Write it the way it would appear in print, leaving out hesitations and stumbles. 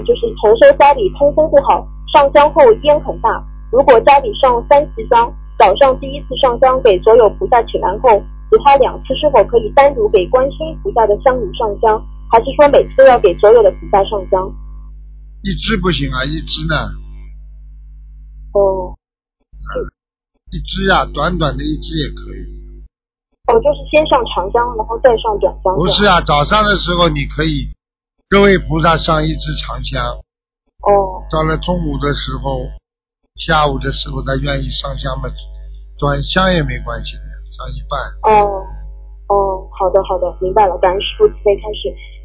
就是同修家里通风不好，上香后烟很大，如果家里上3次香，早上第1次上香给所有菩萨请安后，其他2次是否可以单独给观世音菩萨的香炉上香，还是说每次都要给所有的菩萨上香？ 一支不行啊，一支呢？ 哦， 一支啊，短短的一支也可以。 就是先上长香，然后再上短香。 不是啊，早上的时候你可以各位菩萨上一支长香。到了中午的时候，下午的时候他愿意上香嘛，短香也没关系的，上一半。 好的，明白了，感恩师父慈悲开示。